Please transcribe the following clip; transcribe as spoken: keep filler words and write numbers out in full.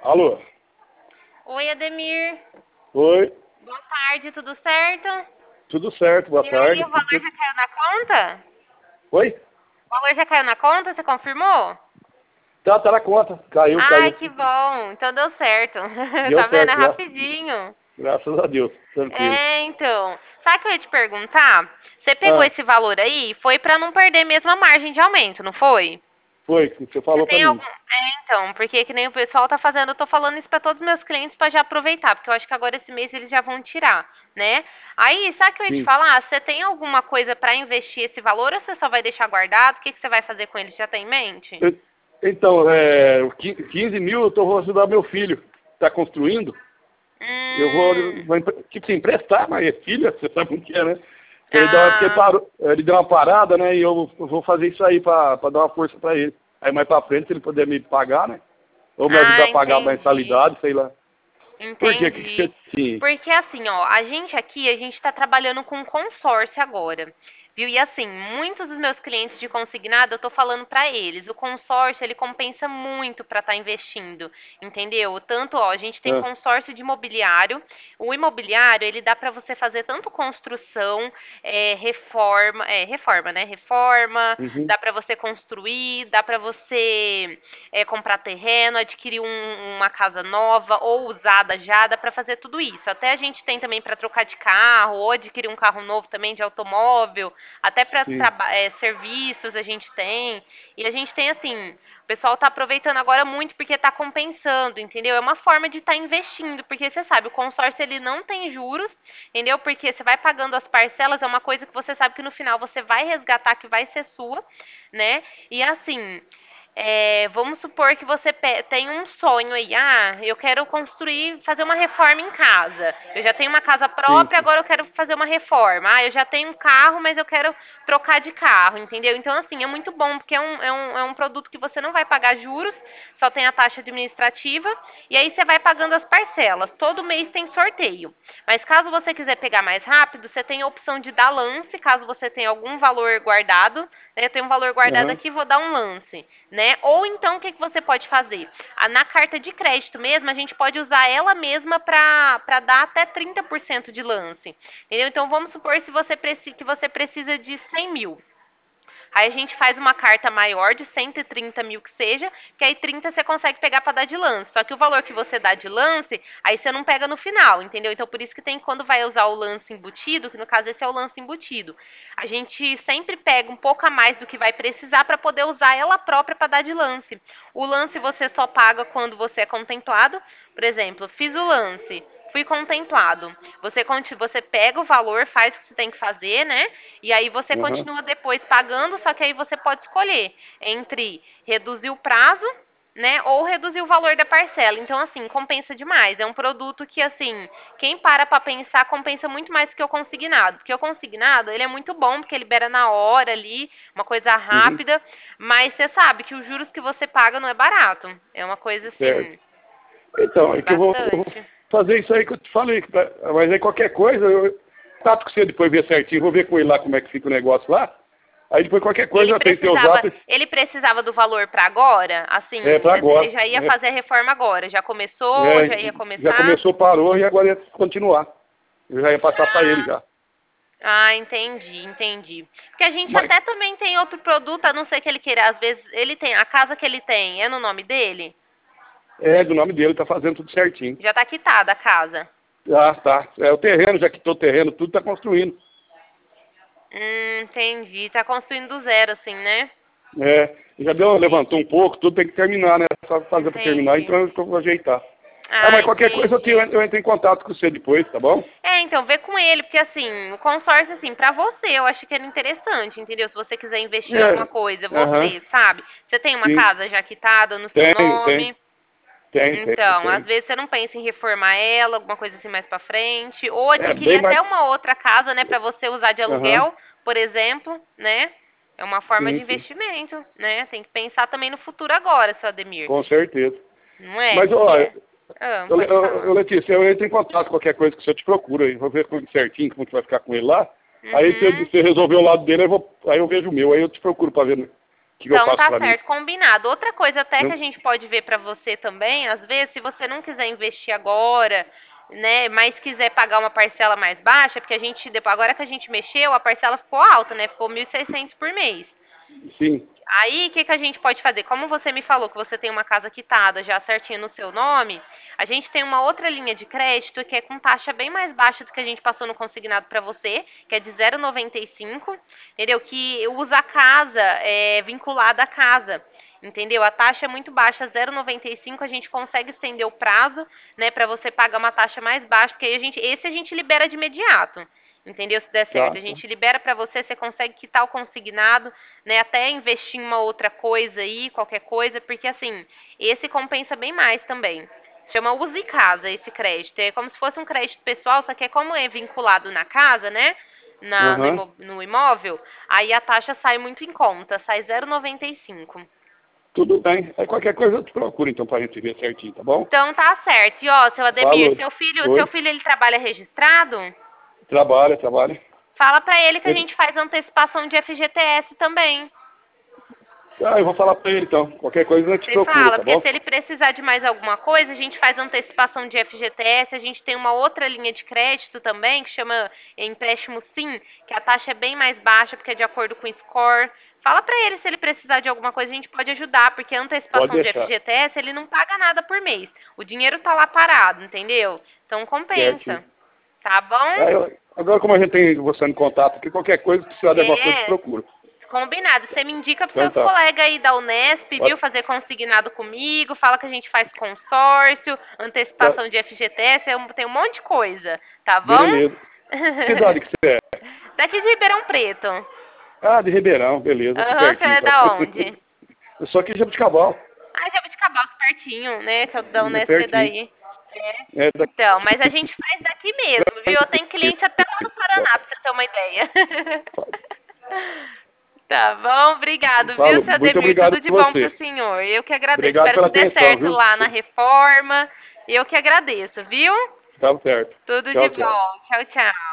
Alô? Oi, Ademir. Oi? Boa tarde, tudo certo? Tudo certo, boa E aí, tarde. o valor já caiu na conta? Oi? O valor já caiu na conta, você confirmou? Tá, tá na conta. Caiu, Ai, caiu. que bom. Então deu certo. Deu Tá vendo? É certo, gra rapidinho. graças a Deus. Tranquilo. É, então. Sabe o que eu ia te perguntar? Você pegou Ah, esse valor aí, foi pra não perder mesmo a margem de aumento, não foi? foi, que você Você falou pra tem algum... mim. É, então, porque que nem o pessoal tá fazendo, eu tô falando isso pra todos os meus clientes pra já aproveitar, porque eu acho que agora esse mês eles já vão tirar, né? Aí, sabe o que eu ia te Sim. falar? Você tem alguma coisa pra investir esse valor ou você só vai deixar guardado? O que, que você vai fazer com ele? Já tem em mente? Eu- então, é, o qui- quinze mil eu tô, vou ajudar meu filho. Tá construindo. Eu vou, Hum, vou empre- tipo assim, emprestar, mas é filha, você sabe como que é, né? Ele, deu, uma- porque ele, ah, parou, ele deu uma parada, né? E eu, eu vou fazer isso aí pra, pra dar uma força pra ele. Aí mais pra frente, se ele puder me pagar, né? Ou me ajudar ah, a pagar a entendi. mensalidade, sei lá. Por quê? Que que Entendi. você... Sim, Porque assim, ó, a gente aqui, a gente está trabalhando com consórcio agora. Viu? E assim, muitos dos meus clientes de consignado, eu tô falando para eles, o consórcio, ele compensa muito para estar investindo, entendeu? Tanto, ó, a gente tem ah, consórcio de imobiliário. O imobiliário, ele dá para você fazer tanto construção, é, reforma, é, reforma, né? Reforma, uhum, dá para você construir, dá para você é, comprar terreno, adquirir um- uma casa nova ou usada já, dá para fazer tudo isso. Até a gente tem também para trocar de carro ou adquirir um carro novo também de automóvel, até para sim, é, serviços a gente tem. E a gente tem assim, o pessoal está aproveitando agora muito porque está compensando, entendeu? É uma forma de estar investindo, porque você sabe, o consórcio ele não tem juros, entendeu? Porque você vai pagando as parcelas, é uma coisa que você sabe que no final você vai resgatar, que vai ser sua, né? E assim, é, vamos supor que você pe- tem um sonho aí, ah, eu quero construir, fazer uma reforma em casa. Eu já tenho uma casa sim, própria, sim, agora eu quero fazer uma reforma. Ah, eu já tenho um carro, mas eu quero trocar de carro, entendeu? Então, assim, é muito bom, porque é um, é um, é um produto que você não vai pagar juros, só tem a taxa administrativa, e aí você vai pagando as parcelas. Todo mês tem sorteio. Mas caso você quiser pegar mais rápido, você tem a opção de dar lance, caso você tenha algum valor guardado, né? Eu tenho um valor guardado aham, aqui, vou dar um lance, né? Ou então, o que, que você pode fazer? Ah, na carta de crédito mesmo, a gente pode usar ela mesma para para dar até trinta por cento de lance, entendeu? Então, vamos supor se você preci- que você precisa de cem mil. Aí a gente faz uma carta maior de cento e trinta mil que seja, que aí trinta você consegue pegar para dar de lance. Só que o valor que você dá de lance, aí você não pega no final, entendeu? Então por isso que tem quando vai usar o lance embutido, que no caso esse é o lance embutido. A gente sempre pega um pouco a mais do que vai precisar para poder usar ela própria para dar de lance. O lance você só paga quando você é contemplado. Por exemplo, fiz o lance, fui contemplado. Você, conti- você pega o valor, faz o que você tem que fazer, né? E aí você aham. continua depois pagando, só que aí você pode escolher entre reduzir o prazo, né, ou reduzir o valor da parcela. Então, assim, compensa demais. É um produto que, assim, quem para pra pensar, compensa muito mais que o consignado. Porque o consignado, ele é muito bom, porque libera na hora ali, uma coisa Uhum, rápida, mas você sabe que os juros que você paga não é barato. É uma coisa, certo. assim, Então, é que eu vou, eu vou bastante. fazer isso aí que eu te falei, que pra- mas aí qualquer coisa, eu trato com você depois ver certinho, vou ver com ele lá como é que fica o negócio lá. Aí depois qualquer E coisa ele eu tenho teu precisava, zap, ele precisava do valor para agora? Assim, é pra ele agora. já ia É, fazer a reforma agora, já começou, já é, ia já começar? começou, parou e agora ia continuar. Eu já ia passar pra ele Ah, já. ah, entendi, entendi. Porque a gente Mas até também tem outro produto, a não ser que ele queira, às vezes, ele tem, a casa que ele tem é no nome dele? é do nome dele, tá fazendo tudo certinho. Já tá quitada a casa. Ah, tá. É o terreno, já quitou o terreno, tudo tá construindo. Hum, entendi. Tá construindo do zero, assim, né? É, já deu, levantou um Entendi, pouco, tudo tem que terminar, né? Só fazer pra terminar, entendi. então eu vou ajeitar. Ah, Ah, mas qualquer coisa eu, te, entendi. eu entro em contato com você depois, tá bom? É, então, vê com ele, porque assim, o consórcio, assim, pra você, eu acho que era interessante, entendeu? Se você quiser investir em alguma É, coisa, aham, você, sabe? Você tem uma sim. casa já quitada no seu Tem, tem, nome, tem, tem, então, às tem. vezes você não pensa em reformar ela, alguma coisa assim mais pra frente, ou É adquirir bem mais. até uma outra casa, né, pra você usar de Aham, aluguel, por exemplo, né? É uma forma de sim, sim, investimento, né? Tem que pensar também no futuro agora, seu Ademir. com certeza. Não é? Mas, Porque ó, é. eu, Ah, pode eu, eu, falar. Letícia, eu entro em contato com qualquer coisa que você te procura aí. Vou ver com- certinho como que vai ficar com ele lá. Aí se Uhum. você resolver o lado dele, eu vou, aí eu vejo o meu. Aí eu te procuro pra ver que eu Então faço tá pra mim? certo, combinado. Outra coisa até que Não? a gente pode ver pra você também, às vezes, se você não quiser investir agora, né, mas quiser pagar uma parcela mais baixa, porque a gente, depois, agora que a gente mexeu, a parcela ficou alta, né? Ficou mil e seiscentos por mês. Sim, Aí, o que, que a gente pode fazer? Como você me falou que você tem uma casa quitada já certinho no seu nome, a gente tem uma outra linha de crédito que é com taxa bem mais baixa do que a gente passou no consignado para você, que é de zero vírgula noventa e cinco, entendeu? Que usa a casa, é, vinculada à casa, entendeu? A taxa é muito baixa, zero vírgula noventa e cinco, a gente consegue estender o prazo, né, para você pagar uma taxa mais baixa, porque aí a gente, esse a gente libera de imediato. Entendeu? Se der certo, tá. a gente libera para você, você consegue quitar o consignado, né? Até investir em uma outra coisa aí, qualquer coisa, porque assim, esse compensa bem mais também. Chama Use Casa esse crédito. É como se fosse um crédito pessoal, só que é como é vinculado na casa, né? Na, no, Aham. imo- no imóvel, aí a taxa sai muito em conta, sai zero vírgula noventa e cinco. Tudo bem. Aí qualquer coisa eu te procuro, então, pra gente ver certinho, tá bom? Então tá certo. E ó, seu Ademir, Falou. seu filho, seu Oi? filho ele trabalha registrado? Trabalha, trabalha. Fala pra ele que a Ele- gente faz antecipação de F G T S também. Ah, eu vou falar pra ele, então. Qualquer coisa eu te Você procuro, fala, tá porque bom? se ele precisar de mais alguma coisa, a gente faz antecipação de F G T S, a gente tem uma outra linha de crédito também, que chama empréstimo sim, que a taxa é bem mais baixa, porque é de acordo com o score. Fala pra ele se ele precisar de alguma coisa, a gente pode ajudar, porque a Pode antecipação de deixar. F G T S, ele não paga nada por mês. O dinheiro tá lá parado, entendeu? Então Certinho. compensa. Tá bom? Aí, eu- agora, como a gente tem você em contato aqui, qualquer coisa, se precisar de alguma coisa, eu te É, procuro. combinado. Você me indica para Então seus tá. colegas aí da Unesp, viu? Pode- Fazer consignado comigo. Fala que a gente faz consórcio, tá. antecipação de F G T S, eu- tem um monte de coisa. Tá bom? Beleza. Que idade que você é? Daqui de Ribeirão Preto. Ah, de Ribeirão, beleza, aqui Aham, você pertinho. é Então. da onde? Eu sou aqui de Jabuticabal, Ah, Jabuticabal, pertinho, né? Que é da é Unesp é pertinho. daí. É. É daqui. Então, mas a gente faz daqui mesmo, viu? Eu tenho cliente até lá no Paraná, pra você ter uma ideia. Tá bom, obrigado, viu, Falo, seu muito Ademir? obrigado Tudo a de bom pro você. senhor. Eu que agradeço. Obrigado Espero pela que dê atenção, certo viu? lá na reforma. Eu que agradeço, viu? Tá certo. Tudo de Tchau, tchau. bom. Tchau, tchau.